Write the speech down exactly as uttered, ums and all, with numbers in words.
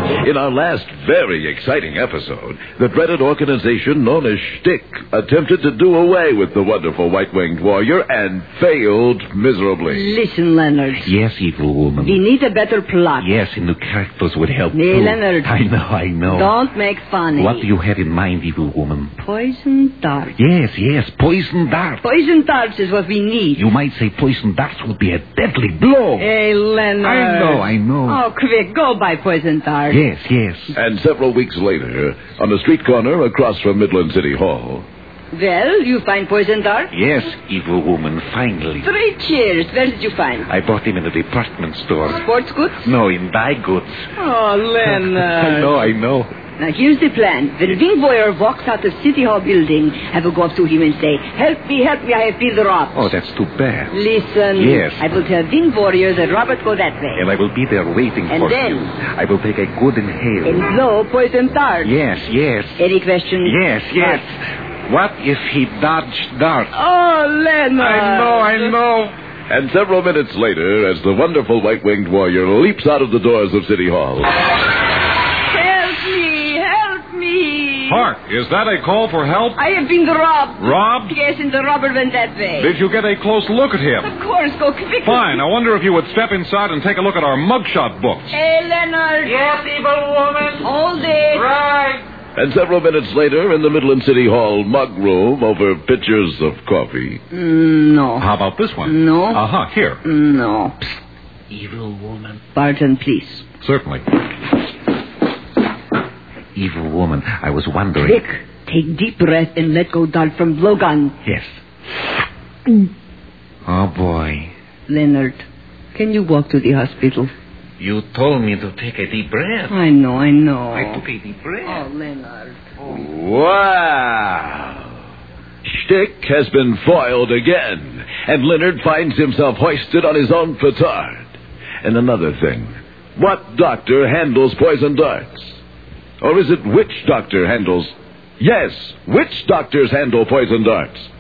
In our last very exciting episode, the dreaded organization known as Shtick attempted to do away with the wonderful white-winged warrior and failed miserably. Listen, Leonard. Yes, evil woman. We need a better plot. Yes, and the characters would help Hey, too. Leonard. I know, I know. Don't make fun. What do you have in mind, evil woman? Poison darts. Yes, yes, poison darts. Poison darts is what we need. You might say poison darts would be a deadly blow. Hey, Leonard. I know, I know. Oh, quick, go buy poison darts. Yes, yes. And several weeks later, on a street corner across from Midland City Hall... Well, you find poison darts? Yes, evil woman, finally. Three cheers. Where did you find? I bought him in a department store. Sports goods? No, in dye goods. Oh, Leonard. I know, I know. Now, here's the plan. When Wing Boyer walks out of City Hall building, I will go up to him and say, help me, help me, I have been robbed. Oh, that's too bad. Listen. Yes. I will tell Wing Warrior that Robert go that way. And I will be there waiting And for then? you. I will take a good inhale. And blow poison darts. Yes, yes. Any questions? Yes, yes. What if he dodged darts? Oh, Leonard. I know, I know. And several minutes later, as the wonderful white-winged warrior leaps out of the doors of City Hall... Help me, help me. Hark, is that a call for help? I have been robbed. Robbed? Yes, and the robber went that way. Did you get a close look at him? Of course, go quickly. Fine. I wonder if you would step inside and take a look at our mugshot books. Hey, Leonard. Yes, evil woman. Hold it. Right. And several minutes later, in the Midland City Hall mug room, over pitchers of coffee... Mm, no. How about this one? No. Uh-huh, here. No. Evil woman. Pardon, please. Certainly. Evil woman, I was wondering... Quick. Take deep breath and let go dart from blowgun. Yes. Oh, boy. Leonard, can you walk to the hospital? You told me to take a deep breath. I know, I know. I took a deep breath. Oh, Leonard. Wow! Shtick has been foiled again, and Leonard finds himself hoisted on his own petard. And another thing, what doctor handles poison darts? Or is it which doctor handles... Yes, which doctors handle poison darts?